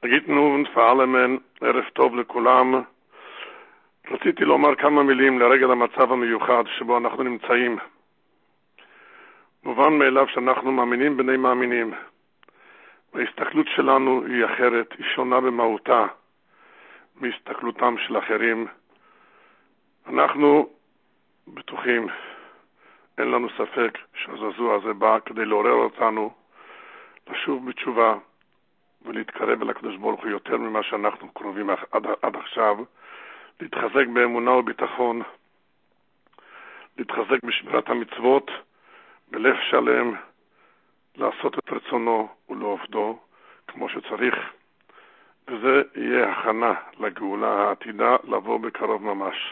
נגיד נו ונפעלמן, ערב טוב לכולם. רציתי לומר כמה מילים לרגל המצב המיוחד שבו אנחנו נמצאים. מובן מאליו שאנחנו מאמינים בני מאמינים. ההסתכלות שלנו היא אחרת, היא שונה במהותה מהסתכלותם של אחרים. אנחנו בטוחים, אין לנו ספק שהזעזוע הזה בא כדי לעורר אותנו לשוב בתשובה ולהתקרב אל הקדוש ברוך הוא יותר ממה שאנחנו קרובים עד עכשיו, להתחזק באמונה וביטחון, להתחזק בשמירת המצוות, בלב שלם, לעשות את רצונו ולעובדו כמו שצריך, וזה יהיה הכנה לגאולה העתידה לבוא בקרוב ממש.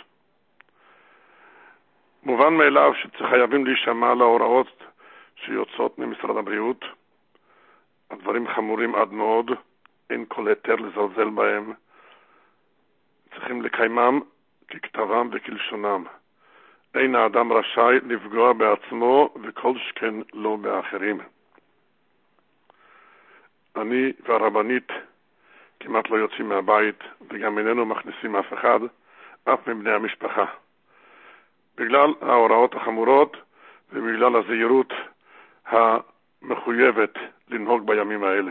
מובן מאליו שחייבים להישמע להוראות שיוצאות ממשרד הבריאות. הדברים חמורים עד מאוד, אין כל היתר לזלזל בהם. צריכים לקיימם ככתבם וכלשונם. אין האדם רשאי לפגוע בעצמו וכל שכן לא באחרים. אני והרבנית כמעט לא יוצאים מהבית, וגם איננו מכניסים אף אחד, אף מבני המשפחה. בגלל ההוראות החמורות ובגלל הזהירות המחויבת לנהוג בימים האלה.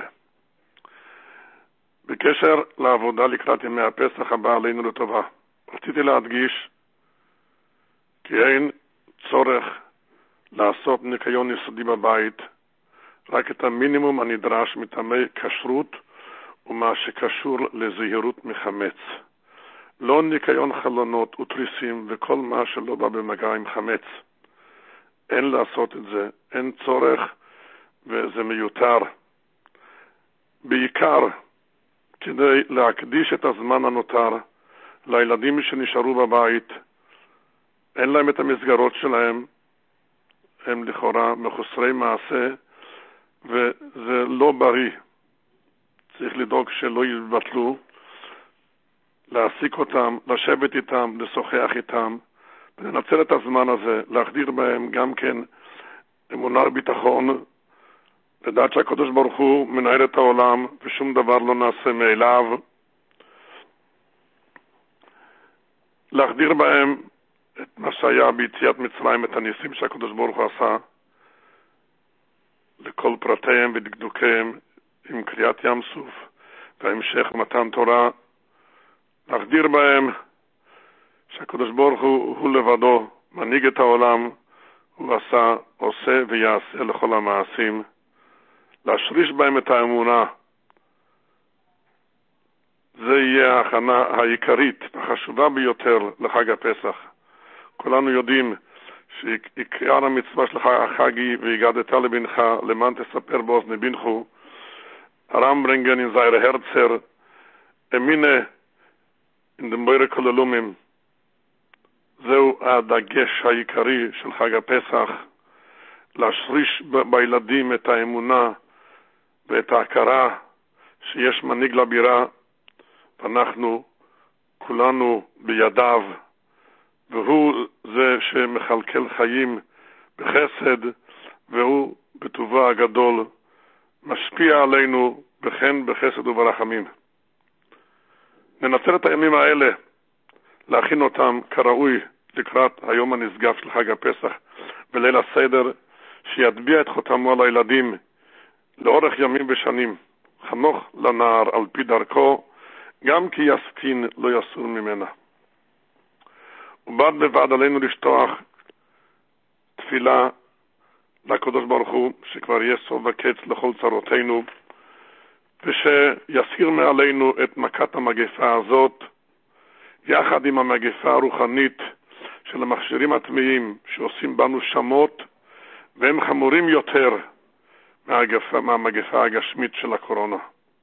בקשר לעבודה לקראת ימי הפסח הבא עלינו לטובה, רציתי להדגיש כי אין צורך לעשות ניקיון יסודי בבית, רק את המינימום הנדרש מטעמי כשרות ומה שקשור לזהירות מחמץ. לא ניקיון חלונות ותריסים וכל מה שלא בא במגע עם חמץ. אין לעשות את זה, אין צורך וזה מיותר. בעיקר כדי להקדיש את הזמן הנותר לילדים שנשארו בבית, אין להם את המסגרות שלהם, הם לכאורה מחוסרי מעשה, וזה לא בריא. צריך לדאוג שלא יבטלו, להעסיק אותם, לשבת איתם, לשוחח איתם, ולנצל את הזמן הזה, להחדיר בהם גם כן אמונה וביטחון, לדעת שהקדוש ברוך הוא מנהל את העולם ושום דבר לא נעשה מאליו, להחדיר בהם את מה שהיה ביציאת מצרים, את הניסים שהקדוש ברוך הוא עשה, לכל פרטיהם ודקדוקיהם, עם קריאת ים סוף והמשך מתן תורה, להחדיר בהם שהקדוש ברוך הוא לבדו מנהיג את העולם, הוא עושה ויעשה לכל המעשים, להשריש בהם את האמונה. זה יהיה ההכנה העיקרית, החשובה ביותר לחג הפסח. כולנו יודעים שעיקר המצווה של החג היא והגדת לבנך למען תספר באוזני בנכו. הרמברנגן in seiner Herzer אמינא in dem Beure Kololumim. זהו הדגש העיקרי של חג הפסח, להשריש בילדים את האמונה ואת ההכרה שיש מנהיג לבירה, ואנחנו כולנו בידיו, והוא זה שמחלקל חיים בחסד, והוא בטובו הגדול משפיע עלינו בכן בחסד וברחמים. ננצל את הימים האלה להכין אותם כראוי לקראת היום הנשגב של חג הפסח וליל הסדר, שיטביע את חותמו על הילדים לאורך ימים ושנים. חנוך לנער על פי דרכו, גם כי יסטין לא יסור ממנה. ובד בבד עלינו לשטוח תפילה לקדוש ברוך הוא שכבר יהיה סוף וקץ לכל צרותינו, ושיסיר מעלינו את מכת המגפה הזאת, יחד עם המגפה הרוחנית של המכשירים הטמאים שעושים בנו שמות, והם חמורים יותר מהמגפה הגשמית של הקורונה.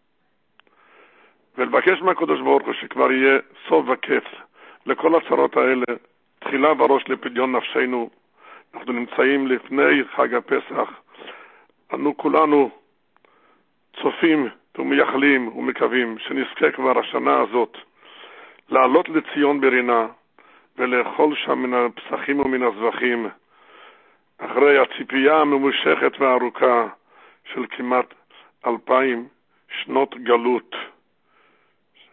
ולבקש מהקדוש ברוך הוא שכבר יהיה סוף וקץ לכל הצרות האלה, תחילה וראש לפדיון נפשנו. אנחנו נמצאים לפני חג הפסח, אנו כולנו צופים ומייחלים ומקווים שנזכה כבר השנה הזאת לעלות לציון ברינה ולאכול שם מן הפסחים ומן הזבחים, אחרי הציפייה הממושכת והארוכה של כמעט 2000 שנות גלות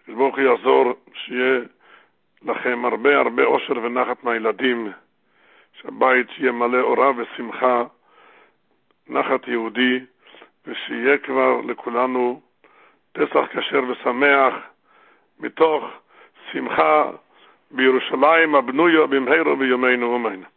ברוך הוא יעזור, שיהיה לכם הרבה אושר ונחת מהילדים, שהבית יהיה מלא אורה ושמחה, נחת יהודי, ושיהיה כבר לכולנו פסח כשר ושמח, מתוך שמחה בירושלים הבנויה במהרה בימינו אמן.